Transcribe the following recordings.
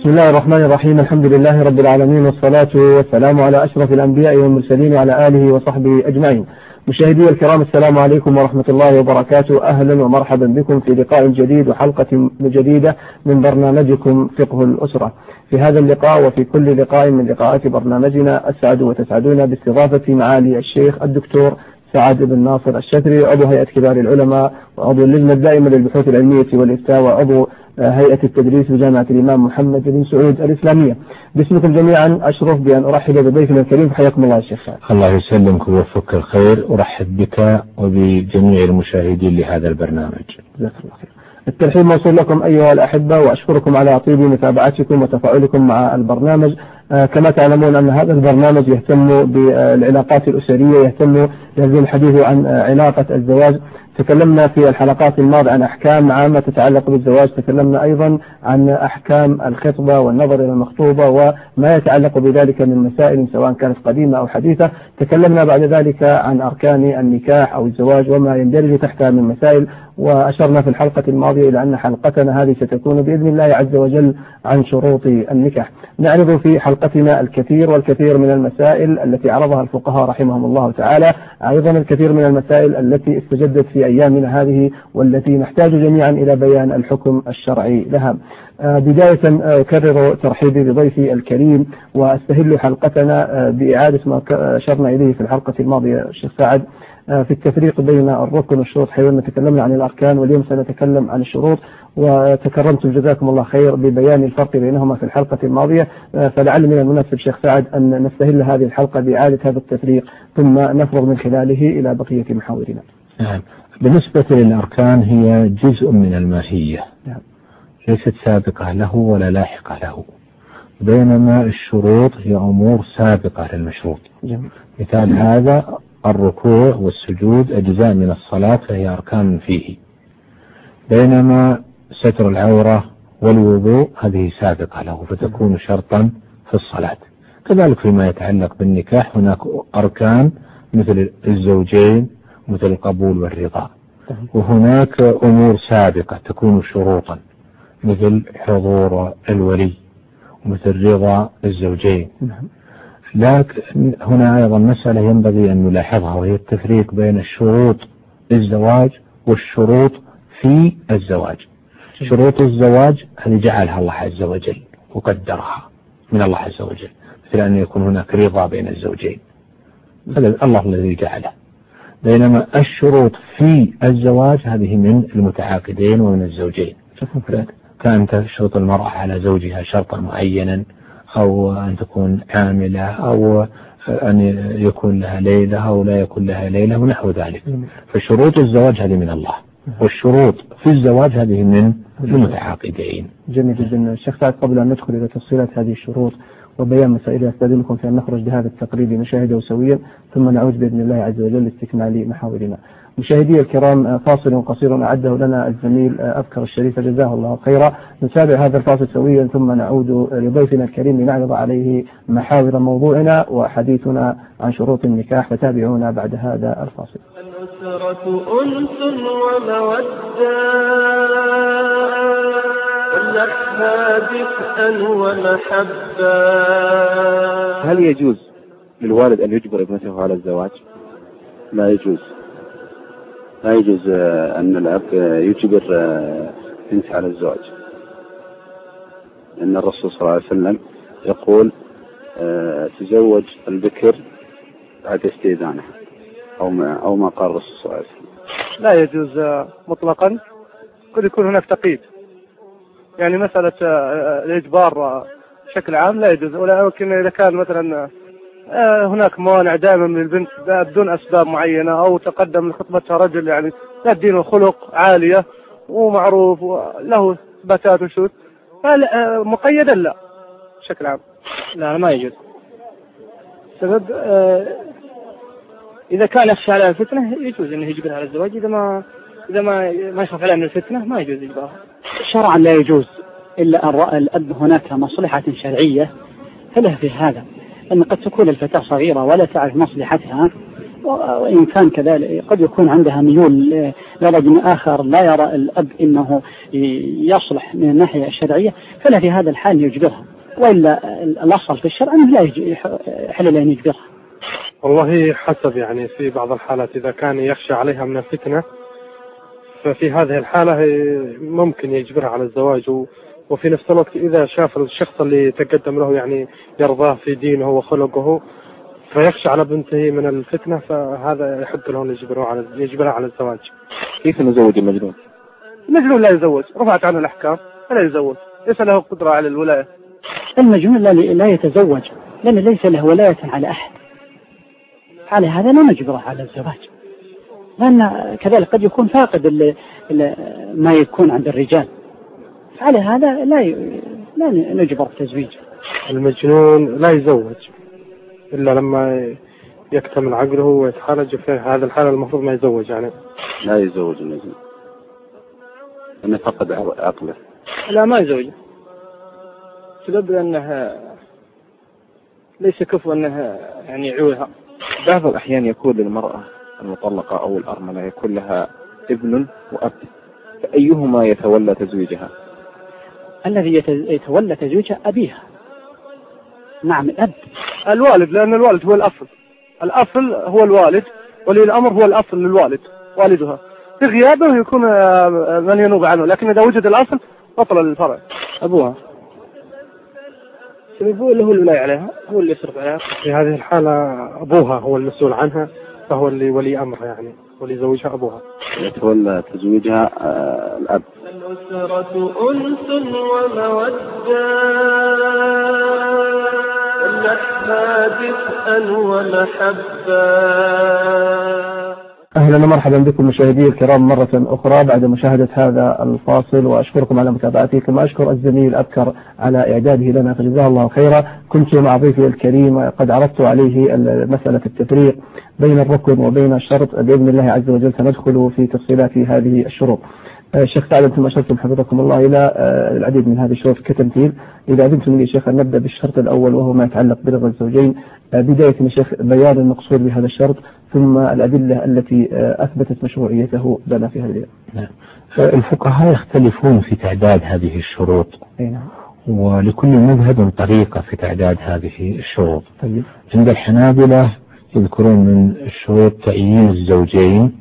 بسم الله الرحمن الرحيم. الحمد لله رب العالمين، والصلاة والسلام على أشرف الأنبياء والمرسلين وعلى آله وصحبه أجمعين. مشاهدي الكرام، السلام عليكم ورحمة الله وبركاته. أهلا ومرحبا بكم في لقاء جديد وحلقة جديدة من برنامجكم فقه الأسرة. في هذا اللقاء وفي كل لقاء من لقاءات برنامجنا أسعد وتسعدون باستضافة معالي الشيخ الدكتور سعد بن ناصر الشتري، عضو هيئة كبار العلماء وعضو اللجنة الدائمة للبحوث العلمية والإفتاء وعضو هيئة التدريس بجامعة الإمام محمد بن سعود الإسلامية. باسمكم جميعا أشرف بأن أرحب بضيفنا الكريم. حياكم الله يا شيخ. الله يسلمك ويوفقك الخير. أرحب بك وبجميع المشاهدين لهذا البرنامج. جزاك الله خير. الترحيب موصول لكم أيها الأحبة، وأشكركم على طيب متابعتكم وتفاعلكم مع البرنامج. كما تعلمون أن هذا البرنامج يهتم بالعلاقات الأسرية، يهتم بهذا الحديث عن علاقة الزواج. تكلمنا في الحلقات الماضية عن أحكام عامة تتعلق بالزواج، تكلمنا أيضا عن أحكام الخطبة والنظر إلى المخطوبة وما يتعلق بذلك من مسائل سواء كانت قديمة أو حديثة. تكلمنا بعد ذلك عن أركان النكاح أو الزواج وما يندرج تحتها من مسائل، وأشرنا في الحلقة الماضية إلى أن حلقتنا هذه ستكون بإذن الله عز وجل عن شروط النكاح. نعرض في حلقتنا الكثير والكثير من المسائل التي عرضها الفقهاء رحمهم الله تعالى، أيضا الكثير من المسائل التي استجدت في أيامنا هذه والتي نحتاج جميعا إلى بيان الحكم الشرعي لها. بداية أكرر ترحيبي بضيفي الكريم، وأستهل حلقتنا بإعادة ما أشرنا إليه في الحلقة الماضية الشيخ سعد في التفريق بين الركن والشروط، حيث تكلمنا عن الأركان واليوم سنتكلم عن الشروط، وتكرمتم جزاكم الله خير ببيان الفرق بينهما في الحلقة الماضية. فلعل من المناسب شيخ سعد أن نستهل هذه الحلقة بإعادة هذا التفريق ثم نفرغ من خلاله إلى بقية محاورنا. بالنسبة للأركان هي جزء من الماهية، ليست سابقة له ولا لاحقة له، بينما الشروط هي أمور سابقة للمشروط. مثال هذا الركوع والسجود أجزاء من الصلاة فهي أركان فيه، بينما ستر العورة والوضوء هذه سابقة له فتكون شرطا في الصلاة. كذلك فيما يتعلق بالنكاح هناك أركان مثل الزوجين مثل القبول والرضا، وهناك أمور سابقة تكون شروطا مثل حضور الولي ومثل رضا الزوجين. لكن هنا أيضا مسألة ينبغي أن نلاحظها، وهي التفريق بين الشروط الزواج والشروط في الزواج. شروط الزواج هذه جعلها الله عز وجل وقدرها من الله عز وجل، مثل أن يكون هناك رضا بين الزوجين، هذا الله الذي جعله. بينما الشروط في الزواج هذه من المتعاقدين ومن الزوجين، كأن تشرط المرأة على زوجها شرطا معينا، أو أن تكون عاملة، أو أن يكون لها ليلة أو لا يكون لها ليلة ونحو ذلك. فشروط الزواج هذه من الله، والشروط في الزواج هذه من المتعاقدين. جميل جدا. الشيخ سعد، قبل أن ندخل إلى تفصيلات هذه الشروط وبيان مسائلها، أستأذنكم في أن نخرج بهذا التقريب نشاهده سويا ثم نعود بإذن الله عز وجل لاستكمال محاورنا. مشاهدي الكرام، فاصل قصير أعده لنا الزميل أذكر الشريف جزاه الله خيرا. نتابع هذا الفاصل سويا ثم نعود لضيفنا الكريم لنعرض عليه محاور موضوعنا وحديثنا عن شروط النكاح، فتابعونا بعد هذا الفاصل. الأسرة أنس ومودة، ونحها دفئا ومحبة. هل يجوز للوالد أن يجبر ابنته على الزواج؟ لا يجوز. لا يجوز أن الأب يجبر بنته على الزواج، لأن الرسول صلى الله عليه وسلم يقول تزوج البكر بعد استئذانه، أو ما قال الرسول صلى الله عليه وسلم. لا يجوز مطلقا، قد يكون هناك تقييد، يعني مسألة الإجبار بشكل عام لا يجوز، ولكن إذا كان مثلا هناك موانع دائما من البنت بدون أسباب معينة، أو تقدم لخطبتها رجل يعني لا الدين وخلق عالية ومعروف وله إثباتات وشهود، مقيدا لا بشكل عام لا ما يجوز. سبب إذا كان يخشى على الفتنة يجوز أنه يجبرها على الزواج، إذا ما يخاف عليها من الفتنة ما يجوز إجبارها. شرعا لا يجوز إلا أن رأى الأب هناك مصلحة شرعية فله في هذا، أن قد تكون الفتاة صغيرة ولا تعرف مصلحتها، وإن كان كذلك قد يكون عندها ميول لرجل آخر لا يرى الأب إنه يصلح من الناحية الشرعية، فلا في هذا الحال يجبرها، وإلا الأصل في الشرع أنه لا يحل أن يجبرها. والله حسب، يعني في بعض الحالات إذا كان يخشى عليها من الفتنة ففي هذه الحالة ممكن يجبرها على الزواج، وفي نفس الوقت إذا شاف الشخص اللي تقدم له يعني يرضاه في دينه وخلقه فيخشى على بنته من الفتنة، فهذا يحق له يجبرها على الزواج. كيف نزوج المجنون؟ المجنون لا يزوج، رفعت عنه الأحكام فلا يزوج، ليس له قدرة على الولاية. المجنون لا يتزوج لأن ليس له ولاية على أحد، على هذا لا نجبره على الزواج، لأن كذلك قد يكون فاقد ما يكون عند الرجال، على هذا لا نجبر التزويج. المجنون لا يزوج إلا لما يكتمل عقله ويتخرج، في هذا الحالة المفروض ما يزوج، يعني لا يزوج المجنون أنه فقد عقله. لا ما يزوج، سبب أنها ليس كفو أنها يعني يعولها. بعض الأحيان يكون للمرأة المطلقة أو الأرملة يكون لها ابن وأب، فأيهما يتولى تزويجها؟ الذي يتولى تزويجها أبيها. نعم الأب، الوالد، لأن الوالد هو الأصل هو الوالد، ولي الأمر هو الأصل للوالد والدها، في غيابه يكون من ينوب عنه، لكن إذا وجد الأصل بطل الفرع. أبوها هو اللي هو الولاية عليها، هو اللي يصرف عليها. في هذه الحالة أبوها هو المسؤول عنها، فهو اللي ولي أمرها يعني، ولي زوجها أبوها. يتولى تزويجها الأب. الأسرة أنس ومودة، نحها دفئا ومحبة. أهلا ومرحبا بكم مشاهدي الكرام مرة أخرى بعد مشاهدة هذا الفاصل، وأشكركم على متابعته، كما أشكر الزميل أبكر على إعداده لنا فجزاه الله خيرا. كنت مع ضيفي الكريم قد عرضت عليه مسألة التفريق بين الركن وبين الشرط، بإذن الله عز وجل سندخل في تفصيلات هذه الشروط. شيخ سعد، أنتم أشرتم حفظكم الله إلى العديد من هذه الشروط كتمثيل. إذا أذنتم لي شيخ أن نبدأ بالشرط الأول وهو ما يتعلق برضا الزوجين، بداية من شيخ بيان المقصود بهذا الشرط، ثم الأدلة التي أثبتت مشروعيته لنا في هذا اليوم. نعم. الفقهاء يختلفون في تعداد هذه الشروط، نعم، ولكل مذهب طريقة في تعداد هذه الشروط. طيب. عند الحنابلة يذكرون من الشروط تعيين الزوجين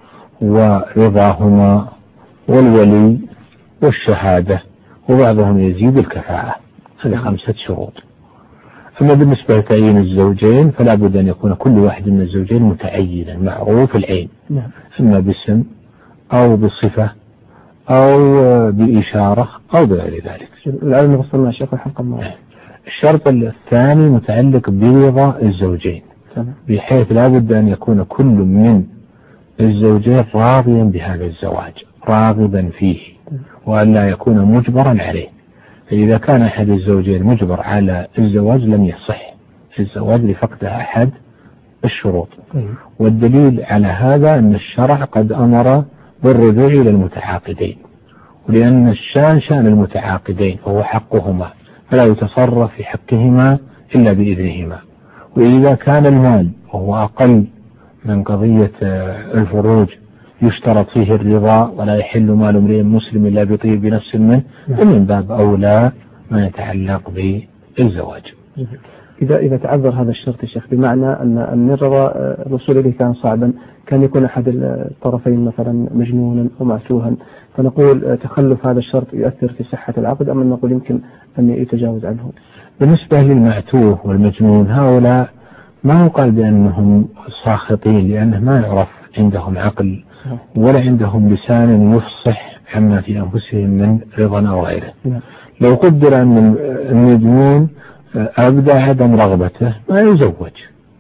ورضاهما والولي والشهادة، وبعضهم يزيد الكفاءة، هذه 5 شروط. أما بالنسبة لتعيين الزوجين فلا بد أن يكون كل واحد من الزوجين متعينا معروف العين، إما باسم أو بصفة أو بإشارة أو بغير ذلك. الآن وصلنا يا شيخ الحلقة الماضية. الشرط الثاني متعلق برضا الزوجين، بحيث لا بد أن يكون كل من الزوجين راضيا بهذا الزواج، راغبا فيه، وأن لا يكون مجبرا عليه. فإذا كان أحد الزوجين مجبر على الزواج لم يصح الزواج لفقد أحد الشروط. والدليل على هذا أن الشرع قد أمر بالرجوع إلى المتعاقدين، ولأن الشان شان المتعاقدين وهو حقهما، فلا يتصرف في حقهما إلا بإذنهما. وإذا كان المال وهو أقل من قضية الفروج يشترط فيه الرضا، ولا يحل مال امرئ مسلم إلا بطيب نفس منه، ومن باب أولى ما يتعلق بالزواج. إذا تعذر هذا الشرط يا شيخ، بمعنى أن الرضا الوصول إليه كان صعبا، كان يكون أحد الطرفين مثلا مجنونا أو معسوها، فنقول تخلف هذا الشرط يؤثر في صحة العقد، أم نقول يمكن أن يتجاوز عنه؟ بالنسبة للمعتوه والمجنون هؤلاء ما يقال بأنهم ساخطين، لأنه ما يعرف عندهم عقل ولا عندهم لسان يفصح عما في أنفسهم من رضا أو غيره. لو قدر أن المجنون أبدى عدم رغبته ما يزوج،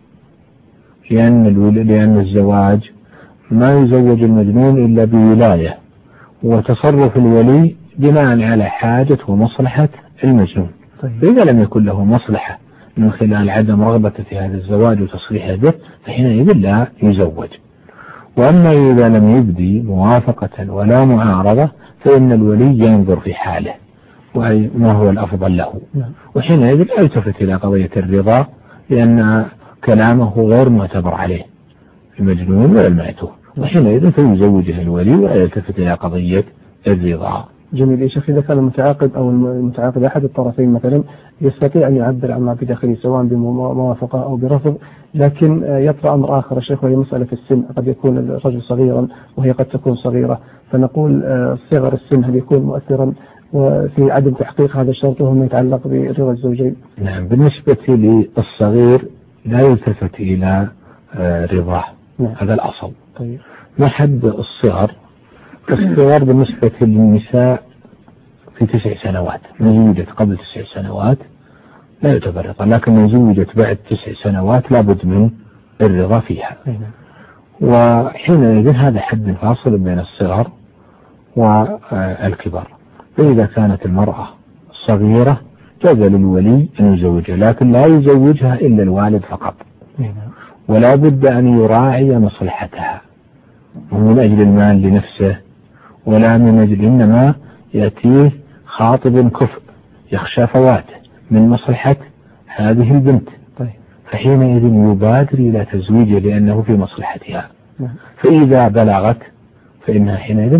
لأن الزواج ما يزوج المجنون إلا بولاية وتصرف الولي بناء على حاجة ومصلحة المجنون. فإذا لم يكن له مصلحة من خلال عدم رغبته في هذا الزواج وتصريحه به فحينئذ لا يزوج. وأما إذا لم يبدي موافقة ولا معارضة فإن الولي ينظر في حاله وما هو الأفضل له، وحينئذ لا يلتفت إلى قضية الرضا، لأن كلامه غير معتبر عليه، المجنون ولا المعتوه، وحينئذ فيزوجها الولي ولا يلتفت إلى قضية الرضا. جميل يا شيخ. إذا كان المتعاقد أو المتعاقد أحد الطرفين مثلا يستطيع أن يعبر عما بداخله سواء بموافقة أو برفض، لكن يطرأ أمر آخر يا شيخ وهي مسألة السن. قد يكون الرجل صغيرا وهي قد تكون صغيرة، فنقول صغر السن هل يكون مؤثرا وفي عدم تحقيق هذا الشرط وهو ما يتعلق برضا الزوجين؟ نعم، بالنسبة للصغير لا يلتفت إلى رضاه. نعم. هذا الأصل. طيب. ما حد الصغر؟ الصغر بالنسبة للنساء في 9 سنوات، من زوجت قبل 9 سنوات لا يعتبر رضا، لكن من زوجت بعد 9 سنوات لابد من الرضا فيها. وحينئذ هذا حد فاصل بين الصغر والكبر. فإذا كانت المرأة صغيرة جاز للولي أن يزوجها، لكن لا يزوجها إلا الوالد فقط، ولا بد أن يراعي مصلحتها من أجل المال لنفسه ولا من أجل، إنما يأتيه خاطب كفء يخشى فواته من مصلحة هذه البنت. فحينئذ يبادر إلى تزويجها لأنه في مصلحتها. فإذا بلغت فإنها حينئذ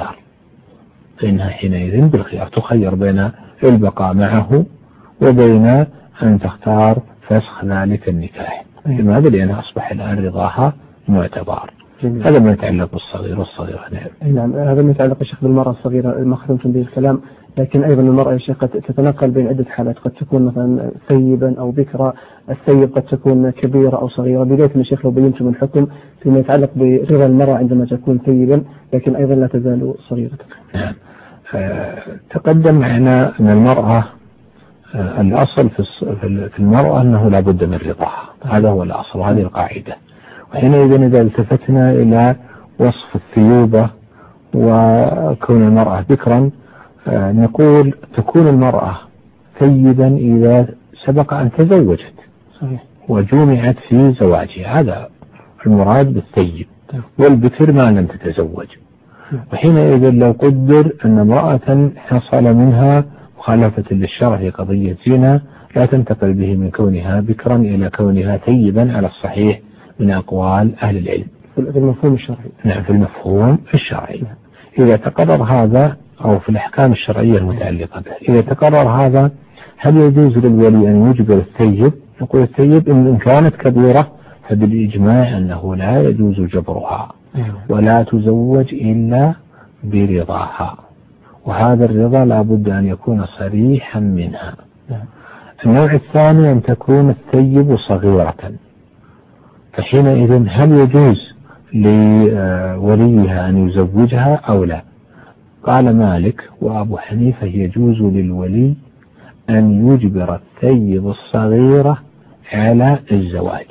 بالخيار، تخير بين البقاء معه وبين أن تختار فسخ ذلك النكاح. لماذا؟ لأنها أصبح الآن رضاها معتبر. هذا ما يتعلق بالصغير والصغيرة. نعم، هذا ما يتعلق يا شيخ بالمرأة الصغيرة ما ختمتم به الكلام، لكن أيضا المرأة يا شيخ قد تتنقل بين عدة حالات، قد تكون مثلا ثيبا أو بكرة. الثيب قد تكون كبيرة أو صغيرة. بداية يا شيخ لو بينتم الحكم فيما يتعلق برضا المرأة عندما تكون ثيبا لكن أيضا لا تزال صغيرة. نعم. تقدم معنا أن المرأة الأصل في المرأة أنه لا بد من رضاها، هذا هو الأصل وهذه القاعدة. وحينئذ إذا التفتنا إلى وصف الثيوبة وكون المرأة بكرا، نقول تكون المرأة ثيبا إذا سبق أن تزوجت وجمعت في زواجها، هذا المراد بالثيب. والبكر ما لم تتزوج. وحينئذ لو قدر أن امرأة حصل منها مخالفة للشرع في قضية زنا لا تنتقل به من كونها بكرا إلى كونها ثيبا على الصحيح من أقوال أهل العلم في المفهوم الشرعي. نعم، في المفهوم الشرعي. إذا تقرر هذا أو في الأحكام الشرعية المتعلقة به، إذا تقرر هذا هل يجوز للولي أن يجبر الثيب؟ نقول الثيب إن كانت كبيرة فبالإجماع أنه لا يجوز جبرها ولا تزوج إلا برضاها، وهذا الرضا لا بد أن يكون صريحا منها. النوع الثاني أن تكون الثيب صغيرة، فحينئذ هل يجوز لوليها أن يزوجها أو لا؟ قال مالك وأبو حنيفة يجوز للولي أن يجبر الثيب الصغيرة على الزواج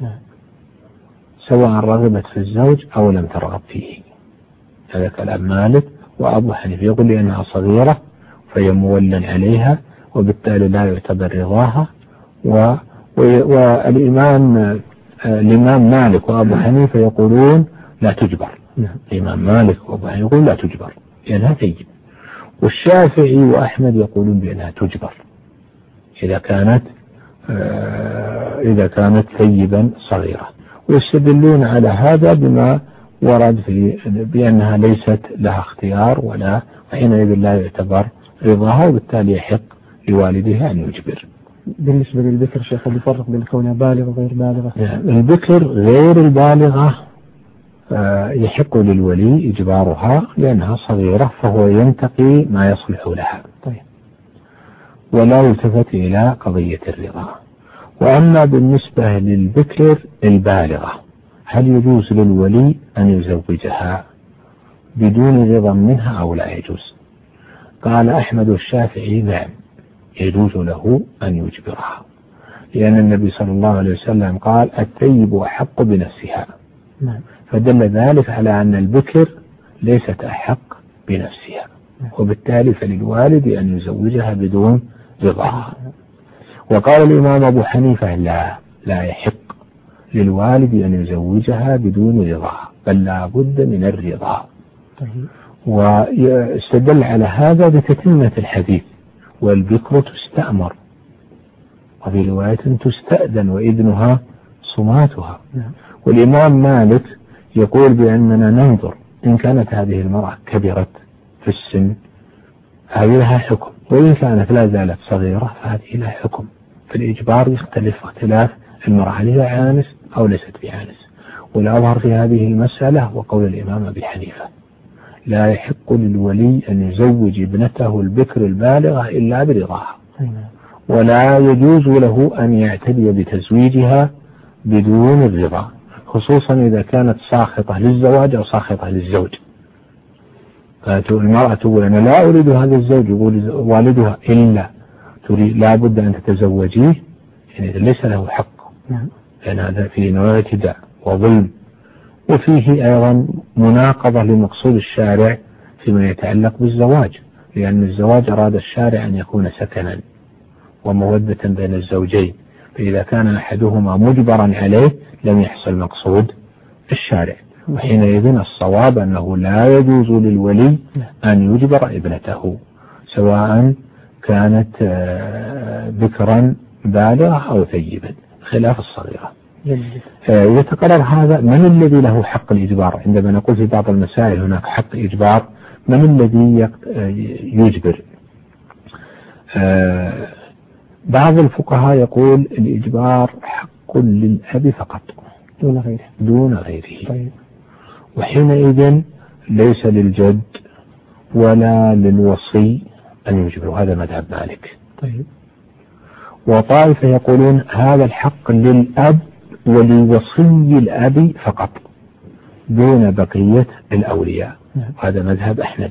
سواء رغبت في الزوج أو لم ترغب فيه. هذا كلام مالك وأبو حنيفة، يقول لأنها صغيرة فهي مولا عليها وبالتالي لا يعتبر رضاها. والإمام مالك وأبو حنيفة يقولون لا تجبر. الإمام مالك وأبو حنيفة يقولون لا تجبر لأنها ثيب، والشافعي وأحمد يقولون بأنها تجبر إذا كانت ثيبا صغيرة، ويستدلون على هذا بما ورد في بأنها ليست لها اختيار وحينئذ لا يعتبر رضاها، وبالتالي يحق لوالدها أن يجبر. بالنسبة للبكر شيخ بيفرق بين كونها بالغة وغير بالغة؟ البكر غير البالغة يحق للولي إجبارها لأنها صغيرة فهو ينتقي ما يصلح لها. طيب. ولا يلتفت إلى قضية الرضا. وأما بالنسبة للبكر البالغة هل يجوز للولي أن يزوجها بدون رضا منها أو لا يجوز؟ قال أحمد والشافعي نعم يجوز له أن يجبرها، لأن النبي صلى الله عليه وسلم قال الثيب أحق بنفسها، فدل ذلك على أن البكر ليست أحق بنفسها، وبالتالي فللوالد أن يزوجها بدون رضاها. وقال الإمام أبو حنيفة لا يحق للوالد أن يزوجها بدون رضاها، بل لا بد من الرضا. واستدل على هذا بتتمة الحديث والبكر تستأمر، وفي رواية تستأذن وإذنها خصوماتها. والإمام مالك يقول بأننا ننظر إن كانت هذه المرأة كبرت في السن هذه لها حكم، وإن كانت لا زالت صغيرة فهذه لها حكم. في الإجبار يختلف اختلاف المرأة هل هي عانس أو ليست بعانس. والأظهر في هذه المسألة وقول الإمام أبي حنيفة لا يحق للولي أن يزوج ابنته البكر البالغة إلا برضاها، ولا يجوز له أن يعتدي بتزويجها بدون الرضا، خصوصا إذا كانت ساخطة للزواج أو ساخطة للزوج. المرأة تقول أنا لا أريد هذا الزوج، يقول والدها إلا تريد لا بد أن تتزوجيه، يعني ليس له حق، لأن هذا فيه نوع اعتداء وظلم، وفيه أيضا مناقضة لمقصود الشارع فيما يتعلق بالزواج، لأن الزواج أراد الشارع أن يكون سكنا ومودة بين الزوجين، فإذا كان أحدهما مجبرا عليه لم يحصل مقصود الشارع. وحينئذ الصواب أنه لا يجوز للولي أن يجبر ابنته سواء كانت بكرا بالغة أو ثيبا، خلاف الصغيرة. يتقرر هذا من الذي له حق الإجبار؟ عندما نقول في بعض المسائل هناك حق إجبار، من الذي يجبر؟ بعض الفقهاء يقول الإجبار حق للأب فقط دون غيره. طيب. وحينئذ ليس للجد ولا للوصي أن يجبر، هذا مذهب مالك. طيب. وطائفة يقولون هذا الحق للأب ولوصي الأب فقط دون بقية الأولياء، هذا مذهب أحمد.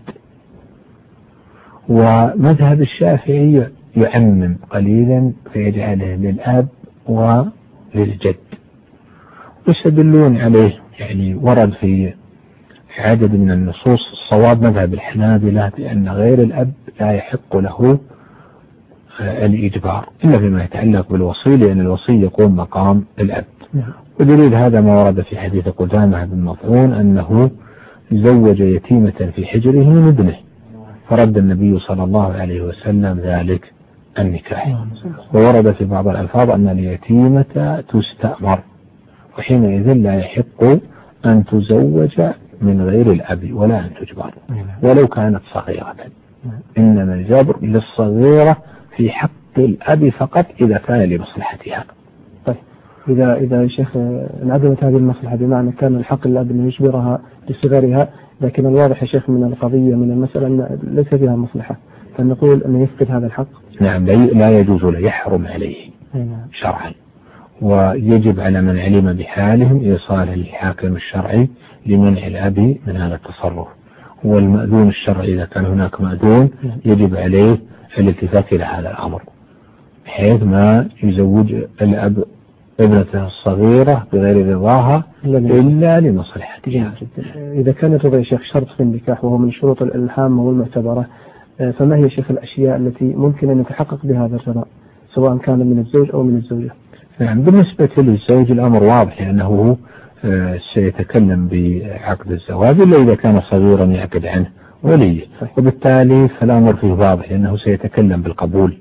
ومذهب الشافعي يعمم قليلا فيجعله للأب وللجد، يستدلون عليه يعني ورد في عدد من النصوص. الصواب مذهب الحنابلة بأن غير الأب لا يحق له الإجبار إلا فيما يتعلق بالوصي، لأن الوصي يقوم مقام الأب. ودليل هذا ما ورد في حديث قدامة بن مطعون أنه زوج يتيمة في حجره من ابنه، فرد النبي صلى الله عليه وسلم ذلك النكاح. وورد في بعض الألفاظ أن اليتيمة تستأمر، وحينئذ لا يحق أن تزوج من غير الأب ولا أن تجبر ولو كانت صغيرة، إنما الجبر للصغيرة في حق الأب فقط إذا كان لمصلحتها. طيب إذا شيخ انعدمت هذه المصلحة بمعنى كان الحق للأب أن يجبرها لصغرها، لكن الواضح يا شيخ من القضية من المسألة أن ليس فيها مصلحة، فنقول أن يفقد هذا الحق. نعم لا يجوز له، يحرم عليه شرعا، ويجب على من علم بحالهم إيصاله للحاكم الشرعي لمنع الأب من هذا التصرف. والمأذون الشرعي إذا كان هناك مأذون يجب عليه الالتفات إلى هذا الأمر، بحيث ما يزوج الأب ابنته الصغيرة بغير رضاها إلا لمصلحتها. إذا كان الرضا يا شيخ شرط في النكاح وهو من شروط الهامة والمعتبرة، فما هي شيخ الأشياء التي ممكن أن يتحقق بها هذا الرضا سواء كان من الزوج أو من الزوجة؟ نعم، بالنسبة للزوج الأمر واضح، لأنه سيتكلم بعقد الزواج إلا إذا كان صغيرا يعقد عنه وليه، وبالتالي فالأمر فيه واضح لأنه سيتكلم بالقبول،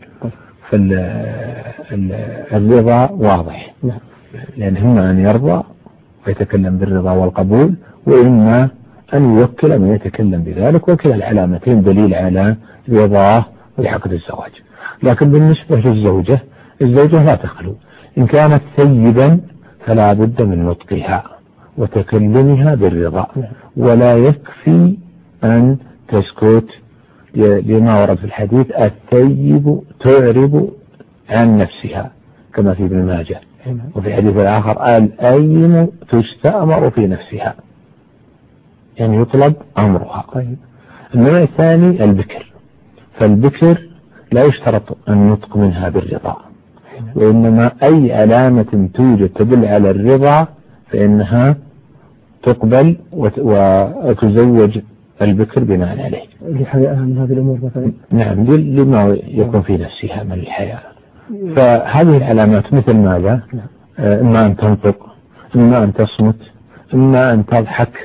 فالرضا واضح، لأن إما أن يرضى ويتكلم بالرضا والقبول، وإما أن يوكل من يتكلم بذلك، وكلا العلامتين دليل على رضاه بعقد الزواج. لكن بالنسبة للزوجة، الزوجة لا تخلو، إن كانت ثيبا فلا بد من نطقها وتكلمها بالرضا، ولا يكفي أن تسكت، لما ورد في الحديث الثيب تعرب عن نفسها كما في ابن ماجه، وفي الحديث الآخر الأيم تستأمر في نفسها، يعني يطلب أمرها. النوع الثاني البكر، فالبكر لا يشترط النطق منها بالرضا، وإنما أي علامة توجد تدل على الرضا فإنها تقبل وتزوج البكر بناء عليه لحيائها من هذه الأمور مثلا. نعم، لما يكون في نفسها من الحياء. فهذه العلامات مثل ماذا؟ إما أن تنطق، إما أن تصمت، إما أن تضحك،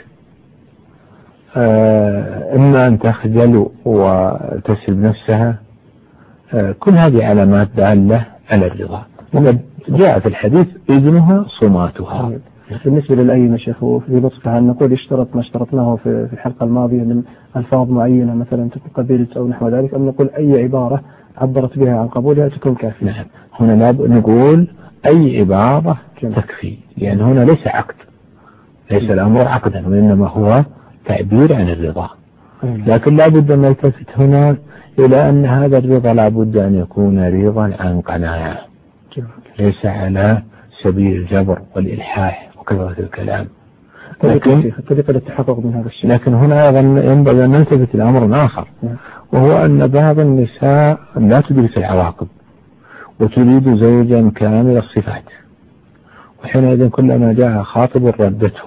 إما أن تخجل وتسلب نفسها، كل هذه علامات دالة على الرضا. جاء في الحديث إذنها صماتها. بالنسبة للأيمة يا شيخ وفي لطفها أن نقول يشترط ما اشترطناه في الحلقة الماضية من ألفاظ معينة مثلا تكون قبلت أو نحو ذلك، أم نقول أي عبارة عبرت بها عن قبولها تكون كافية؟ نعم، هنا نقول أي عبارة تكفي، لأن هنا ليس عقد، ليس الأمر عقدا، وإنما هو تعبير عن الرضا. لكن لا بد أن نلتفت هنا إلى أن هذا الرضا لا بد أن يكون رضا عن قناعة، ليس على سبيل الجبر والإلحاح وكثرة الكلام. لكن طريقة التحقق من هذا الشيء. لكن هنا أيضا ينبغي أن نلتفت إلى أمر آخر، وهو أن بعض النساء لا تدرك العواقب وتريد زوجا كامل الصفات، وحينئذ كلما جاء خاطب ردته.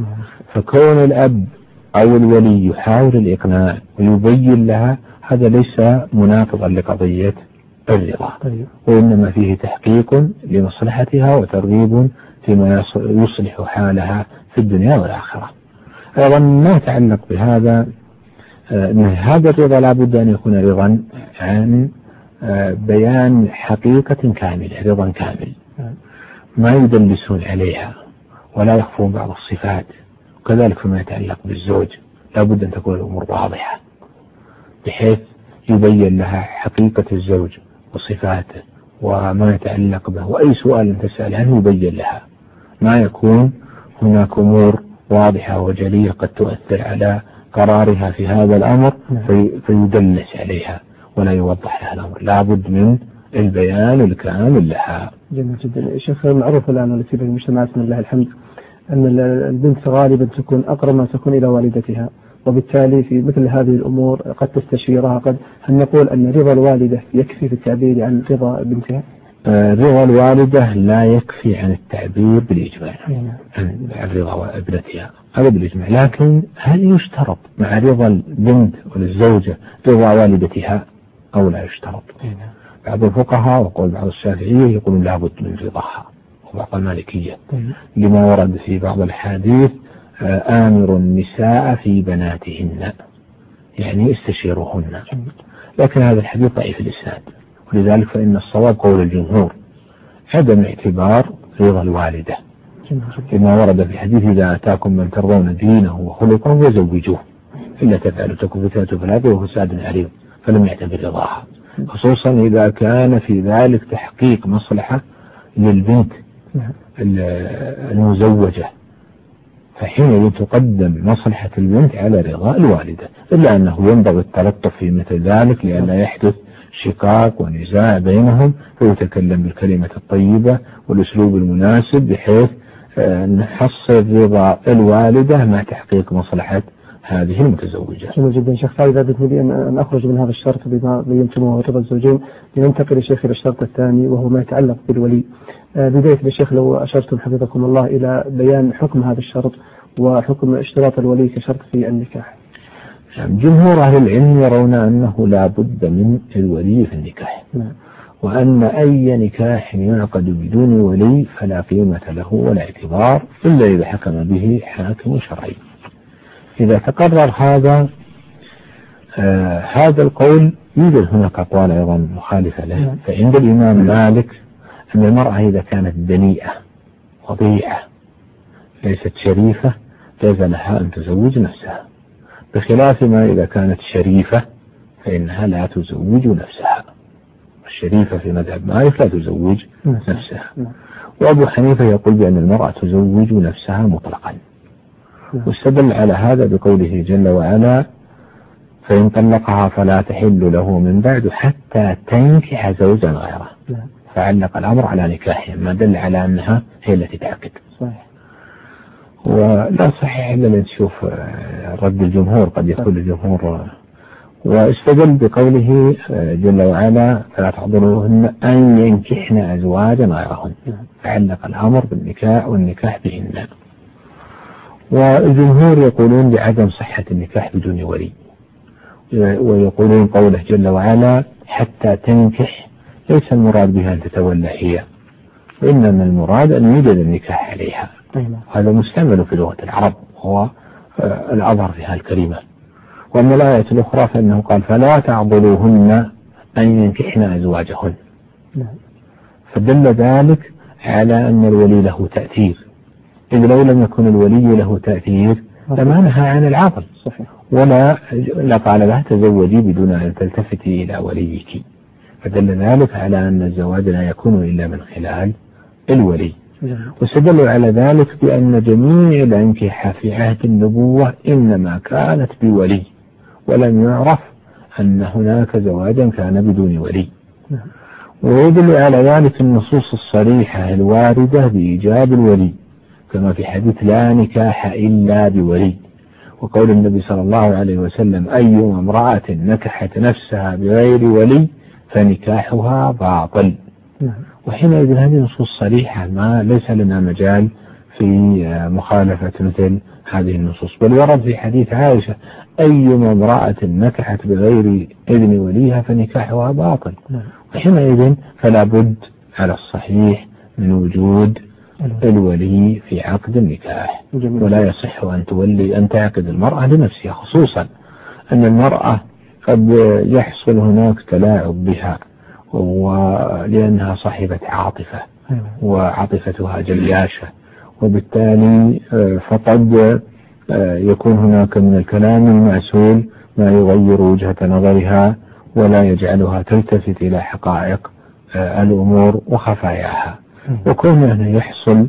فكون الأب أو الولي يحاول الإقناع ويبين لها هذا ليس مناقضا لقضية الرضا، وإنما فيه تحقيق لمصلحتها وترغيب فيما يصلح حالها في الدنيا والآخرة. أيضا ما يتعلق بهذا أن هذا الرضا لا بد أن يكون رضا عن بيان حقيقة كاملة، رضا كامل ما يدلسون عليها ولا يخفون بعض الصفات. وكذلك فيما يتعلق بالزوج لا بد أن تكون الأمور واضحة بحيث يبين لها حقيقة الزوج وصفاته وما يتعلق به، وأي سؤال تسأل عنه يبين لها، ما يكون هناك أمور واضحة وجلية قد تؤثر على قرارها في هذا الأمر فيدلس عليها ولا يوضح لها الأمر. لا بد من البيان الكامل لها. جميل جدا. شيخ معروف الآن والتي في المجتمعات من الله الحمد أن البنت غالبا تكون أقرب ما تكون إلى والدتها، وبالتالي في مثل هذه الأمور قد تستشيرها. هل نقول أن رضا الوالدة يكفي في التعبير عن رضا بنتها؟ رضا الوالدة لا يكفي عن التعبير بالإجماع عن رضا ابنتها، هذا بالإجماع. لكن هل يشترط مع رضا البنت والزوجة رضا والدتها أو لا يشترط؟ بعض الفقهاء وقول بعض الشافعية يقولون لا بد من رضاها، وبعض المالكية لما ورد في بعض الحديث آمر النساء في بناتهن، يعني استشيروهن. لكن هذا الحديث ضعيف الإسناد، ولذلك فإن الصواب قول الجمهور عدم اعتبار رضا الوالدة لما ورد في الحديث إذا أتاكم من ترضون دينه وخلقه فزوجوه إلا تفعلوا تكن فتنة في الأرض وفساد عريض، فلم يعتبر رضاها، خصوصا إذا كان في ذلك تحقيق مصلحة للبنت المزوجة، فحين تقدم مصلحة البنت على رضا الوالدة. إلا أنه ينبغي التلطف في مثل ذلك لأن يحدث شقاق ونزاع بينهم، فيتكلم بالكلمة الطيبة والأسلوب المناسب بحيث نحصل رضا الوالدة مع تحقيق مصلحة هذه المتزوجة. جميل جدا شيخ. فإذا بدنا لي أن أخرج من هذا الشرط بما بينتمه رضا الزوجين لننتقل لشيخ إلى الشرط الثاني وهو ما يتعلق بالولي. بداية الشيخ لو أشرتم حفظكم الله إلى بيان حكم هذا الشرط وحكم اشتراط الولي كشرط في النكاح. جمهور أهل العلم يرون أنه لا بد من الولي في النكاح، وأن أي نكاح يعقد بدون ولي فلا قيمة له ولا اعتبار إلا إذا حكم به حاكم شرعي. إذا تقرر هذا القول يوجد هناك أقوال أيضا مخالفة له. فعند الإمام مالك أن المرأة إذا كانت دنيئة وضيعة ليست شريفة جاز لها أن تزوج نفسها، بخلاف ما إذا كانت شريفة فإنها لا تزوج نفسها. الشريفة في مذهب مالك لا تزوج نفسها، وأبو حنيفة يقول بأن المرأة تزوج نفسها مطلقا، واستدل على هذا بقوله جل وعلا فإن طلقها فلا تحل له من بعد حتى تنكح زوجا غيره، فعلق الأمر على نكاحها ما دل على أنها هي التي تعقد. ولا صحيح إلا نشوف رد الجمهور، قد يقول الجمهور واستدل بقوله جل وعلا فلا تحضروهن أن ينكحن أزواجا غيرهن، فعلق الأمر بالنكاح والنكاح بهن. والجمهور يقولون بعدم صحة النكاح بدون ولي، ويقولون قوله جل وعلا حتى تنكح ليس المراد بها أن تتولى هي، وإنما المراد أن يوجد النكاح عليها. هذا مستعمل في لغة العرب هو الأظهر في هذه الكلمة. وأما الآية الأخرى فإنه قال فلا تعضلوهن أن ينكحن أزواجهن، فدل ذلك على أن الولي له تأثير، إذ لو لم يكن الولي له تأثير لما نهى عن العقل، ولا قال لها تزوجي بدون أن تلتفتي إلى وليك، فدل ذلك على أن الزواج لا يكون إلا من خلال الولي. واستدلوا على ذلك بأن جميع الأنكحة في عهد النبوة إنما كانت بولي، ولم يعرف أن هناك زواجا كان بدون ولي. ويدل على ذلك النصوص الصريحة الواردة بإيجاب الولي، كما في حديث لا نكاح إلا بولي، وقول النبي صلى الله عليه وسلم أي امرأة نكحت نفسها بغير ولي فنكاحها باطل. وحينئذ هذه نصوص صريحة، ما ليس لنا مجال في مخالفة مثل هذه النصوص. بل ورد في حديث عائشة أي امرأة نكحت بغير إذن وليها فنكاحها باطل. وحينئذ فلا بد على الصحيح من وجود الولي في عقد النكاح، ولا يصح أن تعقد المرأة لنفسها، خصوصا أن المرأة قد يحصل هناك تلاعب بها ولأنها صاحبة عاطفة وعاطفتها جياشة، وبالتالي فقد يكون هناك من الكلام المعسول ما يغير وجهة نظرها ولا يجعلها تلتفت إلى حقائق الأمور وخفاياها. وكون أن يحصل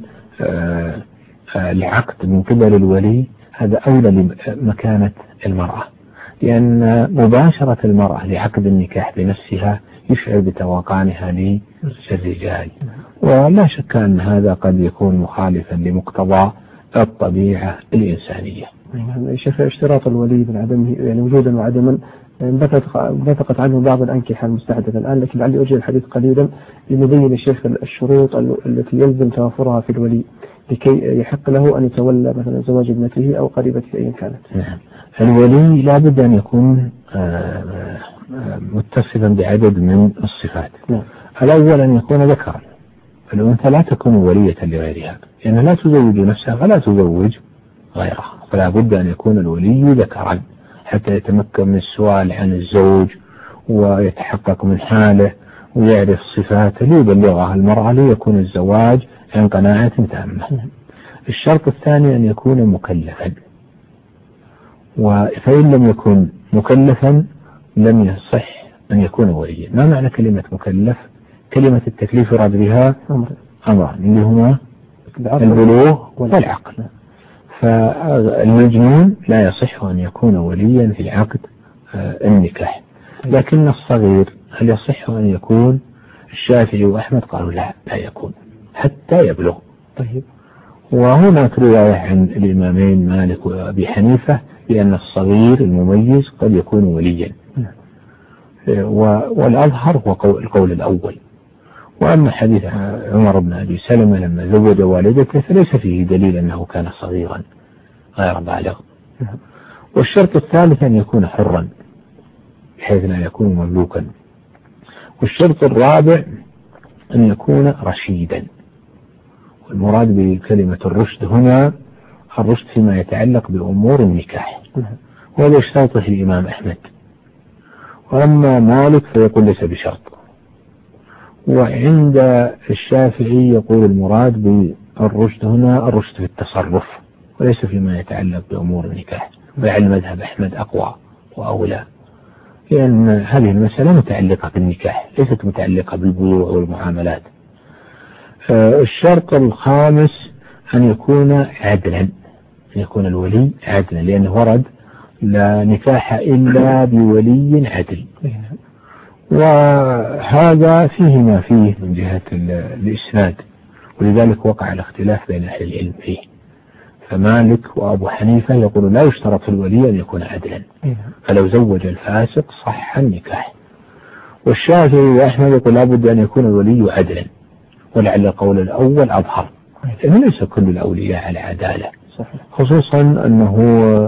العقد من قبل الولي هذا أولى لمكانة المرأة، لأن مباشرة المرأة لعقد النكاح بنفسها يشعر بتوقعنها للرجال، ولا شك أن هذا قد يكون مخالفا لمقتضى الطبيعة الإنسانية. شيخ، اشتراط الولي من عدمه يعني وجودا وعدما نطقت عنه بعض الأنكحة المستحدثة الآن، لكن لعلي أجل الحديث قليلا لنبين الشيخ الشروط التي يلزم توافرها في الولي لكي يحق له أن يتولى مثلا زواج ابنته أو قريبته أيا كانت. نعم. الولي لا بد أن يكون متصفا بعدد من الصفات. الأول أن يكون ذكرا، فالأنثى لا تكون ولية لغيرها، لأنها لا تزوج نفسها ولا تزوج غيرها، فلا بد أن يكون الولي ذكرا حتى يتمكن من السؤال عن الزوج ويتحقق من حاله ويعرف صفاته ليبلغها المرأة ليكون الزواج عن قناعة تامة. الشرط الثاني أن يكون مكلفا، فإن لم يكن مكلفا لم يصح أن يكون وليا. ما معنى كلمة مكلف؟ كلمة التكليف يراد بها أمران اللي هما البلوغ والعقل، فالمجنون لا يصح أن يكون وليا في عقد النكاح. لكن الصغير هل يصح أن يكون؟ الشافعي وأحمد قالوا لا يكون حتى يبلغ. طيب. وهناك رواية عن الإمامين مالك وأبي حنيفة بأن الصغير المميز قد يكون وليا، والأظهر هو القول الأول. وأما حديث عمر بن أبي سلمة لما زوج والدته فليس فيه دليل أنه كان صغيرا غير بالغ. والشرط الثالث أن يكون حرا بحيث لا يكون مملوكا. والشرط الرابع أن يكون رشيدا، والمراد بكلمة الرشد هنا الرشد فيما يتعلق بأمور النكاح، وهذا يشترطه الإمام أحمد. وأما مالك فيقول ليس بشرط. وعند الشافعي يقول المراد بالرشد هنا الرشد في التصرف وليس فيما يتعلق بأمور النكاح، ويعلم مذهب أحمد أقوى وأولى، لأن هذه المسألة متعلقة بالنكاح ليست متعلقة بالبيوع والمعاملات. الشرط الخامس أن يكون عدلا، أن يكون الولي عدلا، لأنه ورد لا نكاح إلا بولي عدل، وهذا فيه ما فيه من جهة الإسناد، ولذلك وقع الاختلاف بين أهل العلم فيه. فمالك وأبو حنيفة يقول لا يشترط في الولي أن يكون عدلا، فلو زوج الفاسق صح النكاح. والشافعي وأحمد يقول لا بد أن يكون الولي عدلا، ولعل القول الأول أظهر، لأنه ليس كل الأولياء على عدالة، خصوصا أنه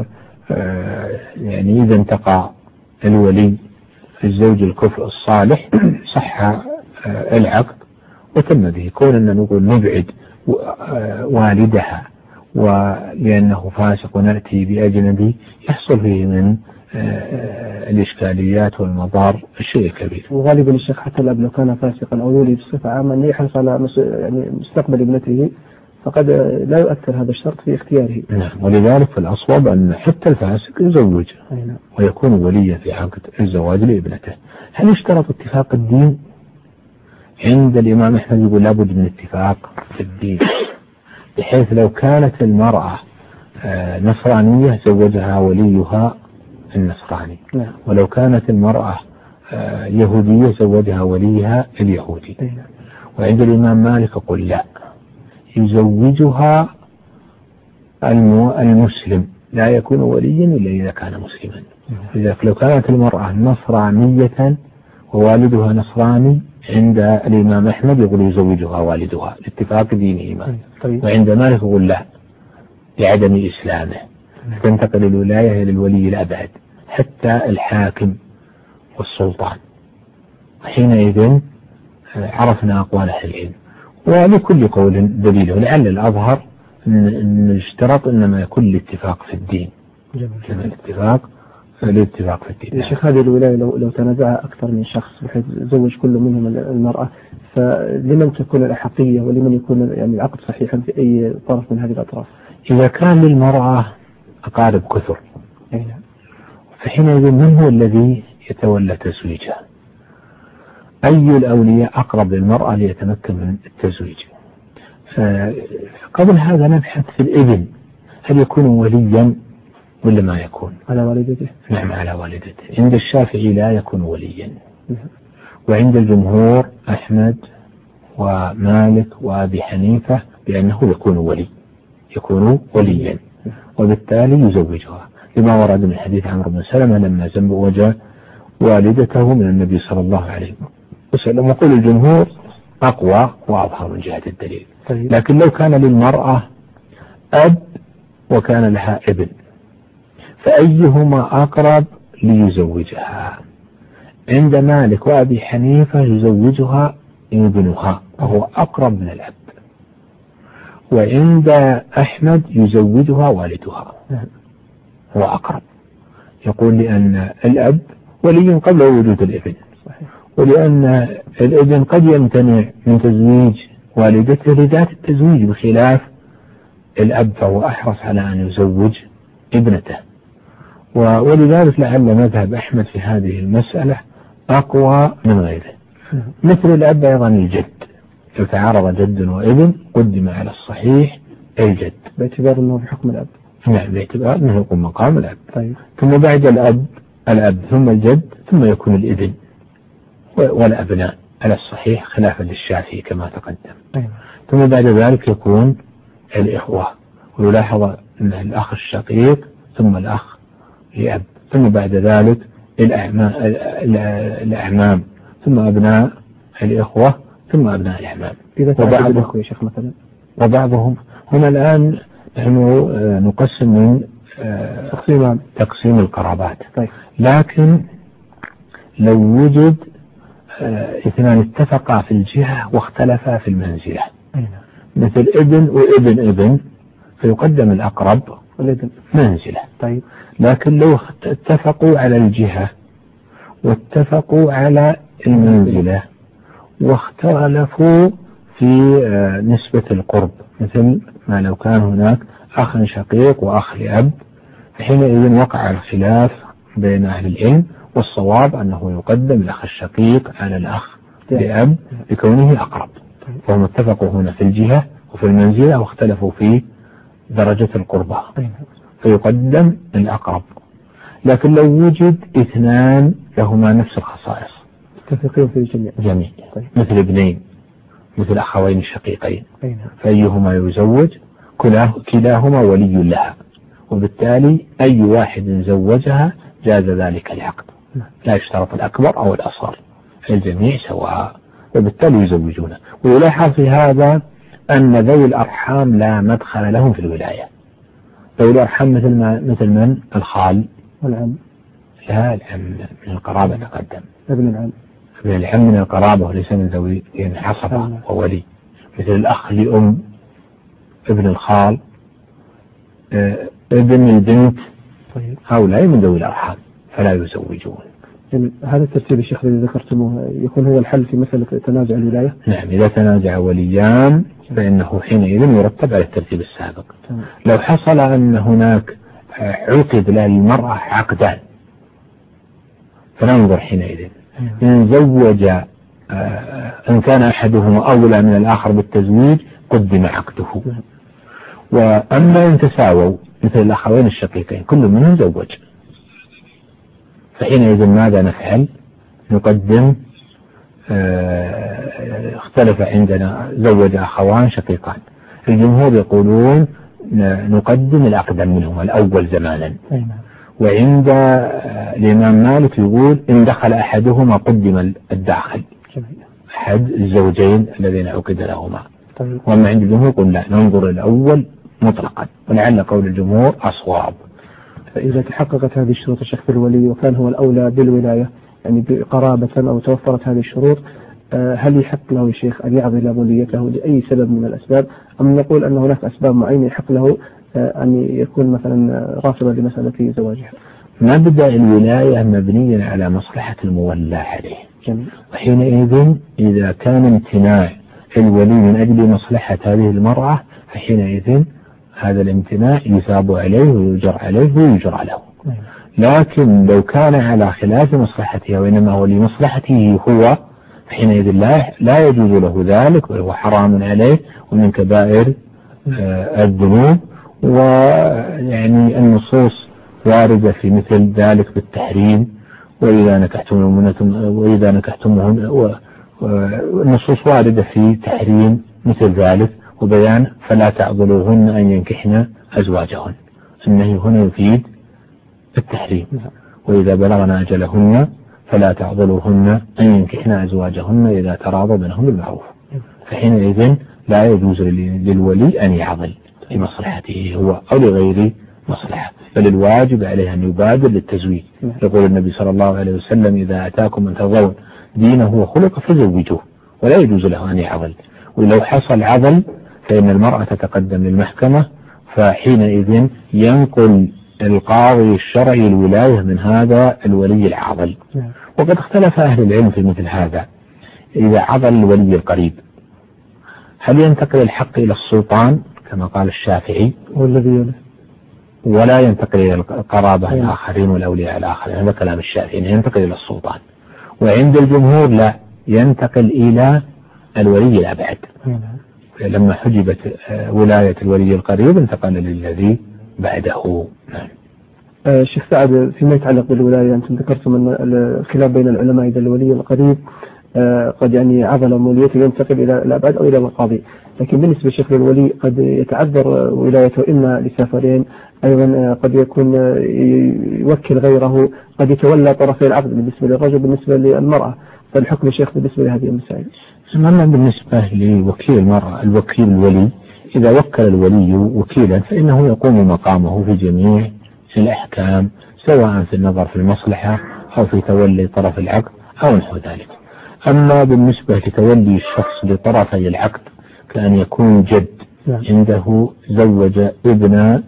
يعني إذا انتقى الولي الزوج الكفء الصالح صح العقد وتم به. كوننا نقول نبعد والدها ولأنه فاسق ونأتي بأجنبي يحصل فيه من الإشكاليات والمضار الشيء كبير. وغالبا الشيخ حتى الأب لو كان فاسقا أو يولي بصفة عامة أن يحرص على يعني مستقبل ابنته، فقد لا يؤثر هذا الشرط في اختياره. نعم، ولذلك فالأصوب أن حتى الفاسق يزوج ويكون وليا في عقد الزواج لابنته. هل يشترط اتفاق الدين؟ عند الإمام أحمد يقول لابد من اتفاق في الدين، بحيث لو كانت المرأة نصرانية زوجها وليها النصراني، ولو كانت المرأة يهودية زوجها وليها اليهودي. وعند الإمام مالك يقول لا، يزوجها المسلم، لا يكون وليا إلا إذا كان مسلما. لذلك لو كانت المرأة نصرانية ووالدها نصراني عند الإمام أحمد يقول يزوجها والدها لاتفاق دينهما. وعند مالك يقول لا، لعدم إسلامه، تنتقل الولاية إلى الولي الأبعد حتى الحاكم والسلطان. حينئذ عرفنا أقوال أهل العلم، ولكل قول دليله. لعل الأظهر أن اشترط إنما يكون الاتفاق في الدين. الاتفاق في الدين. يا شيخ هذه الولاية لو تنازعها أكثر من شخص بحيث يزوج كل منهم المرأة، فلمن تكون الأحقية ولمن يكون يعني العقد صحيحا في أي طرف من هذه الأطراف؟ إذا كان للمرأة أقارب كثر فحينئذ من هو الذي يتولى تزويجها؟ أي الأولياء أقرب للمرأة ليتمكن من التزويج؟ فقبل هذا نبحث في الابن، هل يكون وليا ولا ما يكون؟ على والدته. نعم على والدته. عند الشافعي لا يكون وليا، وعند الجمهور أحمد ومالك وأبي حنيفة بأنه يكون وليا، وبالتالي يزوجها، لما ورد من حديث عمرو بن سلمة لما زوج والدته من النبي صلى الله عليه وسلم. وقول الجمهور أقوى وأظهر من جهة الدليل. لكن لو كان للمرأة أب وكان لها ابن، فأيهما أقرب ليزوجها؟ عند مالك وأبي حنيفة يزوجها ابنها وهو أقرب من الأب، وعند أحمد يزوجها والدها هو أقرب. يقول لأن الأب ولي قبل وجود الابن، ولأن الابن قد يمتنع من تزويج والدته لذات التزويج، بخلاف الأب فهو أحرص على أن يزوج ابنته. ولذلك لعل مذهب أحمد في هذه المسألة أقوى من غيره. مثل الأب أيضا الجد، لو تعارض جد وابن قدم على الصحيح الجد باعتبار أنه بحكم الأب. نعم، باعتبار أنه يقوم مقام الأب. ثم بعد الأب ثم الجد ثم يكون الابن والأبناء على الصحيح خلافا للشافعي كما تقدم. ثم بعد ذلك يكون الإخوة، ويلاحظ أن الأخ الشقيق ثم الأخ لأب، ثم بعد ذلك الأعمام، ثم أبناء الإخوة، ثم أبناء الأعمام. وبعضهم هنا الآن نحن نقسم من تقسيم القرابات. لكن لو وجد اثنان اتفقا في الجهة واختلفا في المنزلة، مثل ابن وابن ابن، فيقدم الأقرب منزلة. لكن لو اتفقوا على الجهة واتفقوا على المنزلة واختلفوا في نسبة القرب، مثل ما لو كان هناك أخ شقيق وأخ لأب، حينئذ وقع الخلاف بين أهل العلم، والصواب أنه يقدم الأخ الشقيق على الأخ لأب لكونه أقرب. فهم اتفقوا هنا في الجهة وفي المنزلة واختلفوا في درجة القربة، فيقدم الأقرب. لكن لو وجد اثنان لهما نفس الخصائص متفقين في الجميع مثل ابنين، مثل أخوين شقيقين، فأيهما يزوج كلاهما ولي لها، وبالتالي أي واحد زوجها جاز ذلك العقد، لا يشترط الأكبر أو الأصغر، الجميع سواء، وبالتالي يزوجونه. ويلاحظ في هذا أن ذوي الأرحام لا مدخل لهم في الولاية. ذوي الأرحام مثل من؟ الخال والعم. لا، العم من القرابة تقدم. ابن العم من القرابة وليس من ذوي عصبة وولي، مثل الأخ لأم، ابن الخال، ابن البنت، هؤلاء من ذوي الأرحام فلا يزوجون. يعني هذا الترتيب الشيخ الذي ذكرتموه يكون هو الحل في مسألة تنازع الولاية؟ نعم، إذا تنازع وليان فإنه حينئذ يرتب على الترتيب السابق. لو حصل أن هناك عقد للمرأة عقدان فننظر حينئذ إن زوج إن كان أحدهما أولى من الآخر بالتزويج قدم عقده، وأما إن تساووا مثل الأخوين الشقيقين كل منهم زوج فحينئذ ماذا نفعل؟ نقدم اختلف عندنا زوج أخوان شقيقان، الجمهور يقولون نقدم الأقدم منهما الأول زمانا، وعند الإمام مالك يقول إن دخل أحدهما قدم الداخل أحد الزوجين الذين عقد لهما. وما عند الجمهور يقول لا، ننظر الأول مطلقا، ولعل قول الجمهور أصواب. فإذا تحققت هذه الشروط الشيخ في الولي وكان هو الأولى بالولاية يعني بقرابة أو توفرت هذه الشروط، هل يحق له يا شيخ أن يعضل وليته لأي سبب من الأسباب، أم نقول أن هناك أسباب معينة يحق له أن يكون مثلا رافضا لمسألة زواجها؟ مبدأ الولاية مبنيا على مصلحة المولى عليه، وحينئذ إذا كان امتناع الولي من أجل مصلحة هذه المرأة فحينئذ هذا الامتناع يثاب عليه ويجر عليه ويجر له. لكن لو كان على خلاف مصلحتها وإنما هو لمصلحته هو فحينئذ لا يجوز له ذلك، وهو حرام عليه ومن كبائر الذنوب. ويعني النصوص واردة في مثل ذلك بالتحريم، وإذا نكحتموهن النصوص واردة في تحريم مثل ذلك وبيان فلا تعضلوهن أن ينكحن أزواجهن، النهي هنا يفيد التحريم. وإذا بلغن أجلهن فلا تعضلوهن أن ينكحن أزواجهن إذا تراضوا بينهم بالمعروف، فحينئذ لا يجوز للولي أن يعضل لمصلحته هو أو لغير مصلحة، بل الواجب عليه أن يبادر للتزويج. يقول النبي صلى الله عليه وسلم إذا أتاكم من ترضون دينه وخلقه فزوجوه، ولا يجوز له أن يعضل. ولو حصل عضل فإن المرأة تتقدم للمحكمة، فحينئذ ينقل القاضي الشرعي الولاية من هذا الولي العاضل. وقد اختلف أهل العلم في مثل هذا، إذا عضل الولي القريب هل ينتقل الحق إلى السلطان كما قال الشافعي ولا ينتقل إلى القرابة الآخرين والأولياء الآخرين؟ هذا كلام الشافعي، ينتقل إلى السلطان. وعند الجمهور لا، ينتقل إلى الولي الأبعد. لما حجبت ولاية الولي القريب انتقل للذي بعده. شيخ سعد، فيما يتعلق بالولاية أنتم ذكرتم أن الخلاف بين العلماء إذا الولي القريب قد يعني عضل موليته ينتقل إلى الأبعد أو إلى القاضي، لكن بالنسبة للشيخ للولي قد يتعذر ولايته إما لسفرين، أيضا قد يكون يوكل غيره، قد يتولى طرفي العقد بالنسبة للرجل بالنسبة للمرأة، فالحكم يا شيخ بالنسبة لهذه المسائل؟ أما بالنسبة لوكيل المرأة الوكيل الولي إذا وكل الولي وكيلا فإنه يقوم مقامه في جميع الأحكام، سواء في النظر في المصلحة أو في تولي طرف العقد أو نحو ذلك. أما بالنسبة لتولي الشخص لطرفي العقد كأن يكون جد عنده زوج ابنه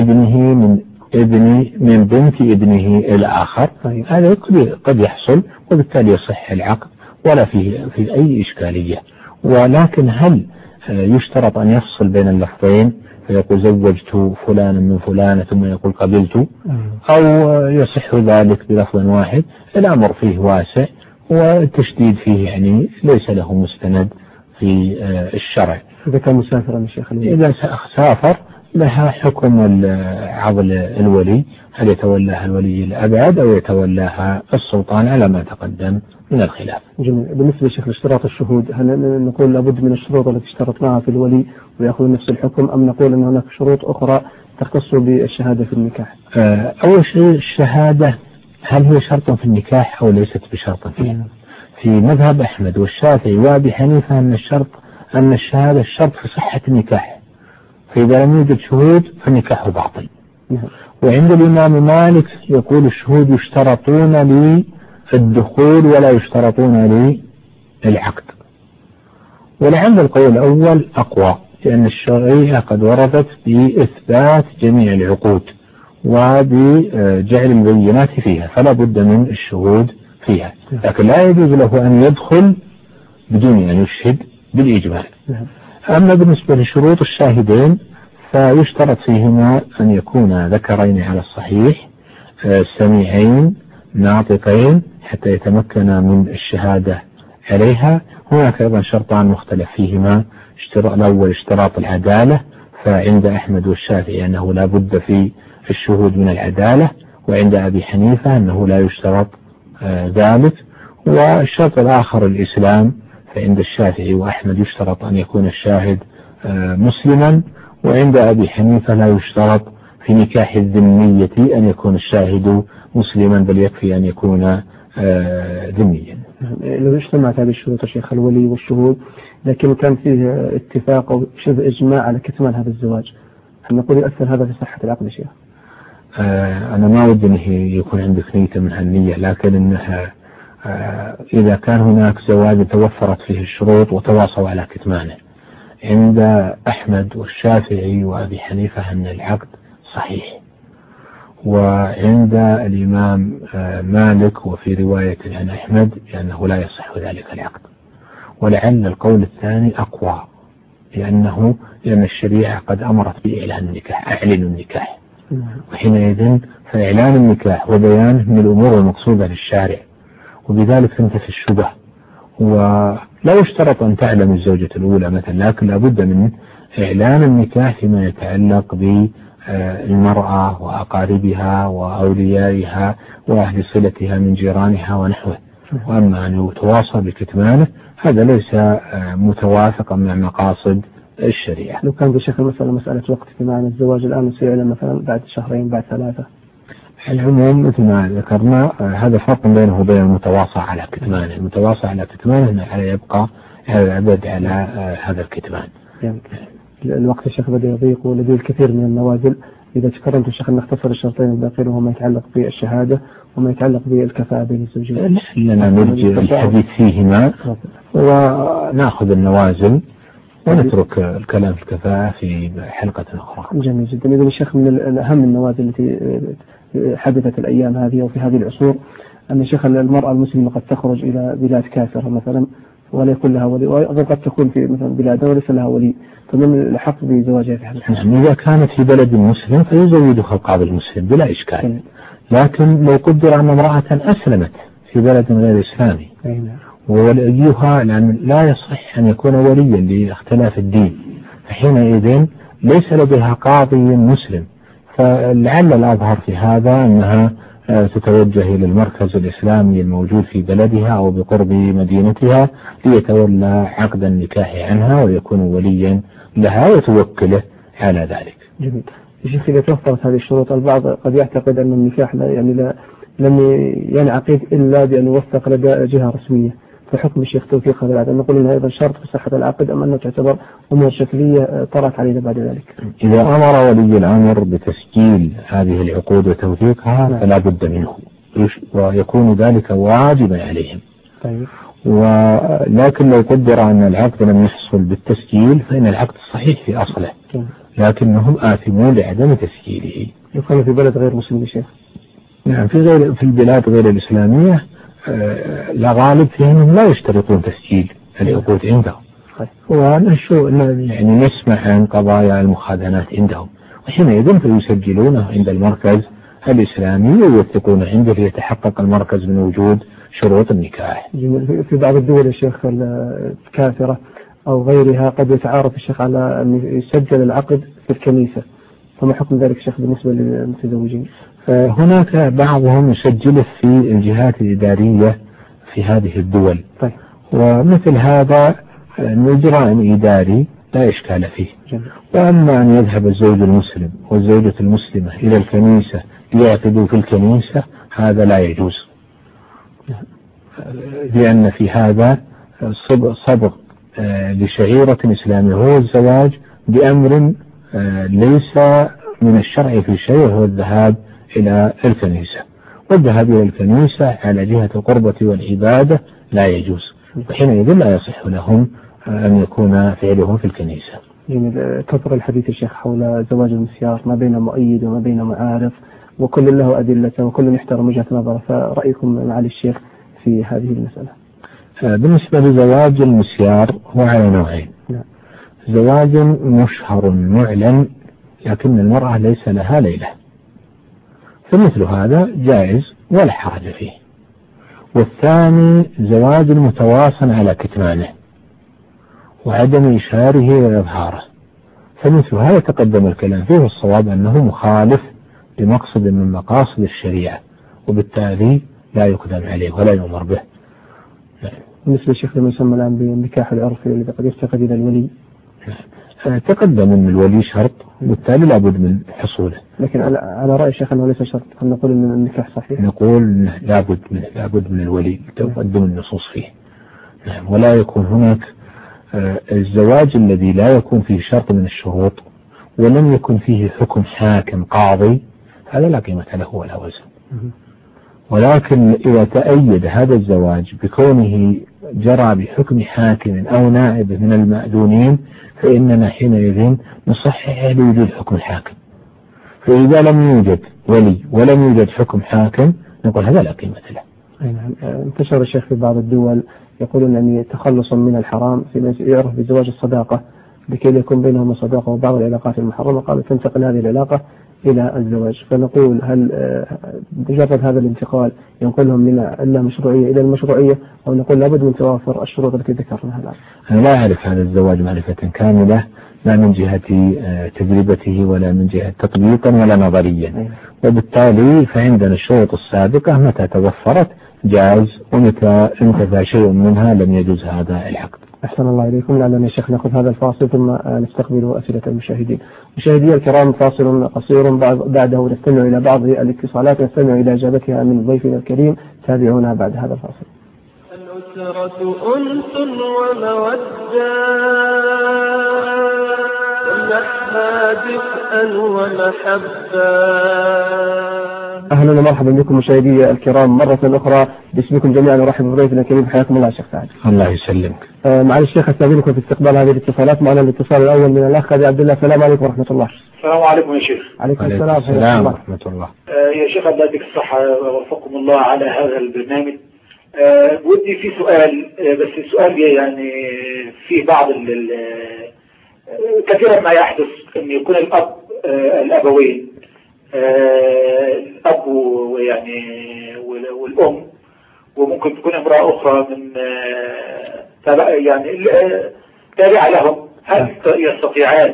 من بنت ابنه الآخر، هذا قد يحصل وبالتالي يصح العقد ولا في أي إشكالية. ولكن هل يشترط أن يفصل بين اللفظين فيقول زوجت فلانا من فلانة ثم يقول قبلت، أو يصح ذلك بلفظ واحد؟ الأمر فيه واسع والتشديد فيه يعني ليس له مستند في الشرع. إذا كان مسافرا يا شيخ، إذا سافر لها حكم عضل الولي، هل يتولاها الولي الأبعد أو يتولاها السلطان على ما تقدم من الخلاف. جميل. بالنسبة لشيخ لاشتراط الشهود، هل نقول لابد من الشروط التي اشترطناها في الولي ويأخذ نفس الحكم، أم نقول أن هناك شروط أخرى تختص بالشهادة في النكاح؟ أول شيء الشهادة هل هي شرط في النكاح أو ليست بشرط فيه؟ في مذهب أحمد والشافعي وأبي حنيفة أن الشهادة الشرط في صحة النكاح، فإذا لم يوجد شهود فالنكاح باطل. وعند الإمام مالك يقول الشهود يشترطون للدخول ولا يشترطون للعقد. ولعل القول الأول أقوى، لأن الشرعية قد وردت بإثبات جميع العقود وبجعل البينات فيها، فلا بد من الشهود فيها، لكن لا يجوز له أن يدخل بدون أن يشهد بالإجماع. أما بالنسبة لشروط الشاهدين فيشترط فيهما أن يكون ذكرين على الصحيح سميعين ناطقين حتى يتمكن من الشهادة عليها. هناك أيضا شرطان مختلف فيهما، الأول اشتراط العدالة، فعند أحمد والشافعي أنه لا بد في الشهود من العدالة، وعند أبي حنيفة أنه لا يشترط ذلك. والشرط الآخر الإسلام، فعند الشافعي وأحمد يشترط أن يكون الشاهد مسلما، وعند أبي حنيفة لا يشترط في نكاح الذمية أن يكون الشاهد مسلما، بل يكفي أن يكون ذميا. لو اجتمعت هذه الشروط الشيخ، الولي والشهود، لكن كان فيه اتفاق أو شبه إجماع على كتمان هذا الزواج، هل نقول يؤثر هذا في صحة العقد يا شيخ؟ أنا ما ودي أنه يكون عندك نية من هالنية، لكن أنها إذا كان هناك زواج توفرت فيه الشروط وتواصوا على كتمانه، عند أحمد والشافعي وأبي حنيفة أن العقد صحيح، وعند الإمام مالك وفي رواية عن أحمد أنه لا يصح ذلك العقد. ولعل القول الثاني أقوى، لأن الشريعة قد أمرت بإعلان النكاح، أعلنوا النكاح، وحينئذ فإعلان النكاح وبيانه من الأمور المقصودة للشارع، وبذلك تنتفي الشبه. ولا يشترط أن تعلم الزوجة الأولى مثلا، لكن لابد من إعلان النكاح فيما يتعلق بالمرأة وأقاربها وأوليائها وأهل صلتها من جيرانها ونحوه. وأما أن يتواصل بكتمانه هذا ليس متوافقا مع مقاصد الشريعة. لو كان بشكل مسألة وقت كمان الزواج الآن سيعلن مثلا بعد شهرين بعد 3. العموم مثل ما ذكرنا هذا فرق بينه وبين المتواصى على كتمانه. المتواصى على كتمانه يبقى العبد على هذا الكتمان. يعني الوقت الشيخ بدأ يضيق ولديه الكثير من النوازل. إذا تكرمت الشيخ نختصر الشرطين الباقيين وما يتعلق بالشهادة وما يتعلق بالكفاءة بين الزوجين. لنا نرجع الحديث فيهما ونأخذ النوازل ونترك الكلام في الكفاءة في حلقة أخرى. جميل جدا. إذن الشيخ من أهم النوازل التي حدثت الأيام هذه وفي هذه العصور أن الشيخ المرأة المسلمة قد تخرج إلى بلاد كافرة مثلا ولا يكون لها ولي، وأيضا قد تكون في مثلا بلاد وليس لها ولي، فمن الحق بزواجها في هذا الحال. إذا كانت في بلد مسلم فيزوجها القاضي المسلم بلا إشكال. لكن لو قدر أن امرأة أسلمت في بلد غير إسلامي ووليها، لأن لا يصح أن يكون وليا لاختلاف الدين، فحينئذ ليس لديها قاضي مسلم، فلعل الأظهر في هذا أنها تتوجه إلى المركز الإسلامي الموجود في بلدها أو بقرب مدينتها ليتولى عقد النكاح عنها ويكون وليا لها وتوكله على ذلك. جميل. شيخ إذا توفرت هذه الشروط البعض قد يعتقد أن النكاح لم ينعقد إلا بأن يوثق لدى جهة رسمية، فحكم الشيخ توثيق هذا العقد نقول إنها أيضا شرط في صحة العقد أم أنه تعتبر أمور شكلية طرأت علينا بعد ذلك؟ إذا أمر ولي الأمر بتسجيل هذه العقود وتوثيقها فلا بد منه، ويكون ذلك واجبا عليهم. طيب. ولكن لو قدر أن العقد لم يحصل بالتسجيل فإن العقد صحيح في أصله، لكنهم آثمون لعدم تسجيله. يكون في بلد غير مسلم شيخ؟ نعم، في البلاد غير الإسلامية لا غالب فيهم لا يشترطون تسجيل العقود عندهم، يعني نسمع عن قضايا المخادنات عندهم، وحينئذ فيسجلونه عند المركز الإسلامي ويوثقون عنده ليتحقق المركز من وجود شروط النكاح. في بعض الدول يا شيخ الكافرة أو غيرها قد يتعارف الشيخ على أن يسجل العقد في الكنيسة، فما حكم ذلك شيخ بالنسبة للمتزوجين؟ هناك بعضهم يسجله في الجهات الإدارية في هذه الدول. طيب. ومثل هذا إجراء إداري لا إشكال فيه. جميل. وأما أن يذهب الزوج المسلم والزوجة المسلمة إلى الكنيسة ليعقدوا في الكنيسة هذا لا يجوز، لأن في هذا صبغ لشعيرة إسلامية هو الزواج بأمر ليس من الشرع في شيء، وهو الذهاب إلى الكنيسة، والذهاب إلى الكنيسة على جهة القربة والعبادة لا يجوز، وحينئذ لا يصح لهم أن يكون فعلهم في الكنيسة. جميل. كثر الحديث الشيخ حول زواج المسيار ما بين مؤيد وما بين معارض، وكل له أدلته وكل يحترم وجهة نظره، فرأيكم معالي الشيخ في هذه المسألة؟ بالنسبة لزواج المسيار هو على نوعين. نعم. زواج مشهر معلن لكن المرأة ليس لها ليلة، فمثل هذا جائز ولا حرج فيه. والثاني زواج متواصل على كتمانه وعدم إشهاره وإظهاره، فمثل هذا يتقدم الكلام فيه، والصواب أنه مخالف لمقصد من مقاصد الشريعة، وبالتالي لا يقدم عليه ولا يؤمر به. بالنسبة للشيخ لما يسمى الآن بالنكاح العرفي الذي قد يفتقد إلى الولي، تقدم أن الولي شرط وبالتالي لابد من حصوله. لكن على رأي الشيخ أنه ليس شرط، هل نقول أن النكاح صحيح؟ نقول لابد من الولي، تقدم النصوص فيه. نعم. ولا يكون هناك الزواج الذي لا يكون فيه شرط من الشروط ولم يكن فيه حكم حاكم قاضي، هذا لا قيمة له ولا وزن. ولكن إذا تأيد هذا الزواج بكونه جرى بحكم حاكم أو نائب من المأذونين، فإننا حينئذ نصحح لوجود حكم الحاكم. فإذا لم يوجد ولي ولم يوجد حكم حاكم نقول هذا لا قيمة له. انتشر الشيخ في بعض الدول يقولون أن تخلصا من الحرام في يعرف بزواج الصداقة لكي يكون بينهما صداقة، وبعض العلاقات المحرمة قالوا تنتقل هذه العلاقة إلى الزواج. فنقول هل مجرد هذا الانتقال ينقلهم من اللامشروعية إلى المشروعية، أو نقول لابد من توافر الشروط التي ذكرناها الآن؟ أنا لا أعرف هذا الزواج معرفة كاملة، لا من جهة تجربته ولا من جهة تطبيقا ولا نظريا. وبالتالي فعندنا الشروط السابقة متى توفرت جاز، ومتى انتفى شيء منها لم يجوز هذا العقد. أحسن الله إليكم. لعلنا يا شيخ نأخذ هذا الفاصل ثم نستقبل أسئلة المشاهدين. مشاهدي الكرام، فاصل قصير بعده نستمع إلى بعض الاتصالات نستمع إلى إجابتها من ضيفنا الكريم. تابعونا بعد هذا الفاصل. الأسرة أنس ومودة ونحها دفئا ومحبة. أهلا ومرحبا بكم مشاهدي الكرام مرة أخرى، باسمكم جميعا نرحب بضيفنا الكريم. حياكم الله شيخ سعد. الله يسلمك. معالي الشيخ أستأذنكم في استقبال هذه الاتصالات. معنا الاتصال الأول من الأخ أبي عبد الله. السلام عليكم ورحمة الله. السلام عليكم يا شيخ. عليكم السلام ورحمة الله. يا شيخ الله يديك الصحة ووفقكم الله على هذا البرنامج. ودي في سؤال، بس السؤال يعني في بعض كثيرا ما يحدث أن يكون الأبوين الأب ويعني والأم، وممكن تكون امرأة أخرى من يعني تابعة لهم، هل يستطيعان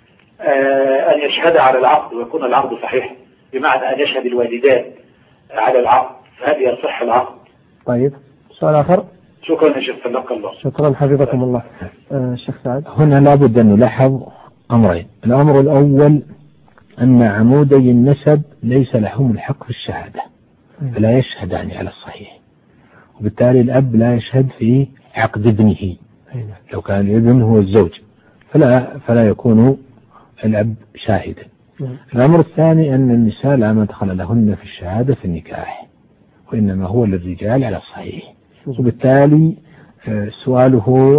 أن يشهد على العقد ويكون العقد صحيح، بمعنى أن يشهد الوالدان على العقد، فهل يصح العقد؟ طيب، سؤال آخر. شكرا يا شيخ، سلمك الله. شكرا حفظكم الله. الشيخ سعد، هنا لابد أن نلاحظ أمرين. الأمر الأول أن عمودي النسب ليس لهم الحق في الشهادة، فلا يشهدان على الصحيح، وبالتالي الأب لا يشهد في عقد ابنه. لو كان الابن هو الزوج فلا يكون الأب شاهدا. الأمر الثاني أن النساء لا مدخل لهن في الشهادة في النكاح، وإنما هو للرجال على الصحيح، وبالتالي سؤاله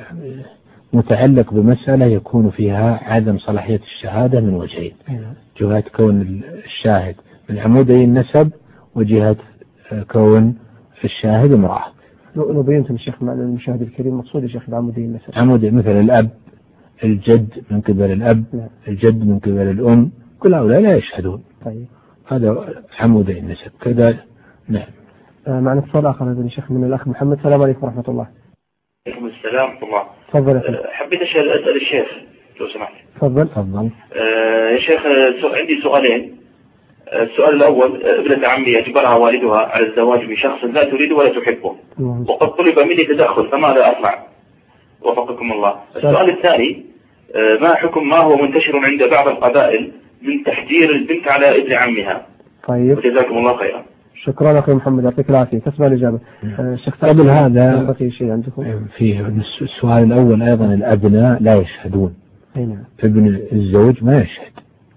متعلق بمسألة يكون فيها عدم صلاحية الشهادة من وجهين: جهة كون الشاهد من عمودي النسب، وجهة كون الشاهد امرأة. لو بينتم الشيخ مع المشاهد الكريم مقصود يا شيخ بعمودي النسب؟ عمودي مثل الأب، الجد من قبل الأب، الجد من قبل الأم، كل هؤلاء لا يشهدون. طيب، هذا عمودي النسب كذا. نعم. معنا اتصال آخر يا شيخ من الأخ محمد. السلام عليكم ورحمة الله. عليكم السلام ورحمة الله. تفضل. حبيت أسأل الشيخ لو سمحت. تفضل. يا شيخ، عندي سؤالين. السؤال الأول: ابنة عمي أجبرها والدها على الزواج بشخص لا تريد ولا تحبه، وقد طلب مني تدخل، فماذا أصنع؟ وفقكم الله. السؤال الثاني: ما هو منتشر عند بعض القبائل من تحجير البنت على ابن عمها؟ طيب، جزاكم الله خيرا. شكرا أخي محمد، يعطيك العافية. تسمع الإجابة. قبل هذا شيء عندكم في السؤال الأول أيضا الأبناء لا يشهدون. ابن الزوج ما يشهد،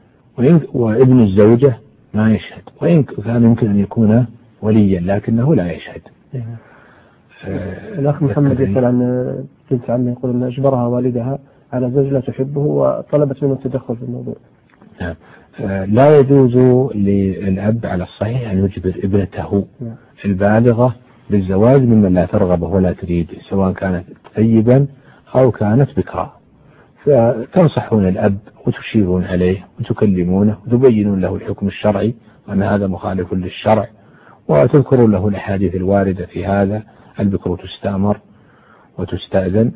وابن الزوجة ما يشهد، وإن كان يمكن أن يكون وليا لكنه لا يشهد. الأخ محمد يسأل عن بنت عمه، يقول أن أجبرها والدها على زوج لا تحبه وطلبت منه التدخل في الموضوع. نعم. لا يجوز للأب على الصحيح أن يجبر ابنته البالغة بالزواج ممن لا ترغبه ولا تريد، سواء كانت ثيبا أو كانت بكرا، فتنصحون الأب وتشيرون عليه وتكلمونه وتبينون له الحكم الشرعي وأن هذا مخالف للشرع، وتذكرون له الأحاديث الواردة في هذا، البكر تستأمر وتستأذن،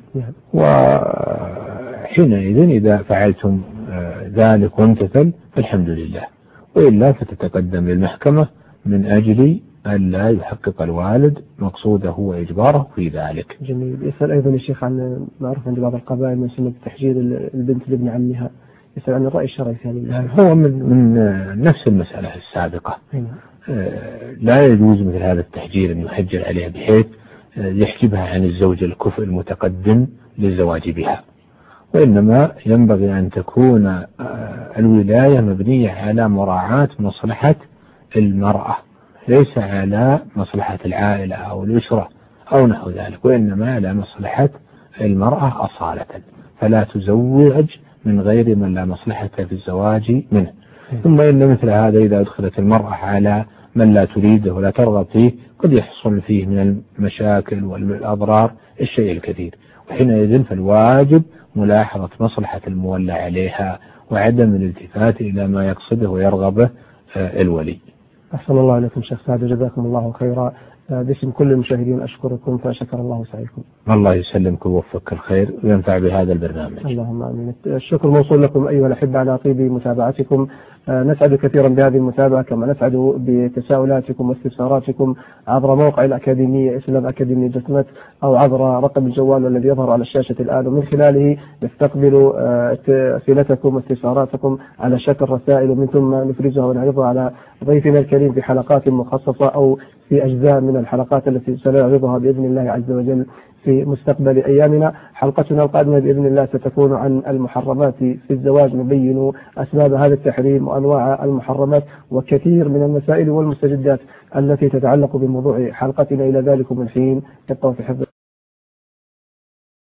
وحينئذ إذا فعلتم ذلك وامتثل فالحمد لله، وإلا فتتقدم للمحكمة من أجل أن لا يحقق الوالد مقصوده وإجباره في ذلك. جميل. يسأل أيضا الشيخ عن معروف عند بعض القبائل من سنة تحجير البنت لابن عمها، يسأل عن الرأي الشرعي ثاني. هو من نفس المسألة السابقة. لا يجوز مثل هذا التحجير أن يحجر عليها بحيث يحجبها عن الزوج الكفء المتقدم للزواج بها، وإنما ينبغي أن تكون الولاية مبنية على مراعاة مصلحة المرأة، ليس على مصلحة العائلة أو الأسرة أو نحو ذلك، وإنما على مصلحة المرأة أصالة، فلا تزوج من غير من لا مصلحة في الزواج منه. ثم إن مثل هذا إذا أدخلت المرأة على من لا تريده ولا ترغب فيه قد يحصل فيه من المشاكل والأضرار الشيء الكثير، وحينئذ فالواجب ملاحظة مصلحة المولى عليها وعدم الالتفات إلى ما يقصده ويرغبه الولي. أحسن الله عليكم شيخ سعد، جزاكم الله خيرا. باسم كل المشاهدين أشكركم فشكر الله سعيكم. الله يسلمك ووفقك الخير وينفع بهذا البرنامج. اللهم آمين. الشكر موصول لكم أيها الأحبة على طيب متابعتكم. نسعد كثيرا بهذه المتابعة، كما نسعد بتساؤلاتكم واستفساراتكم عبر موقع الأكاديمية إسلام أكاديمي دوت نت أو عبر رقم الجوال الذي يظهر على الشاشة الآن، ومن خلاله نستقبل أسئلتكم واستفساراتكم على شكل رسائل، ومن ثم نفرزها ونعرضها على ضيفنا الكريم في حلقات مخصصة أو في أجزاء من الحلقات التي سنعرضها بإذن الله عز وجل في مستقبل أيامنا. حلقتنا القادمة بإذن الله ستكون عن المحرمات في الزواج، نبين أسباب هذا التحريم وأنواع المحرمات وكثير من المسائل والمستجدات التي تتعلق بموضوع حلقتنا. إلى ذلك من حين، تبقوا في حفظ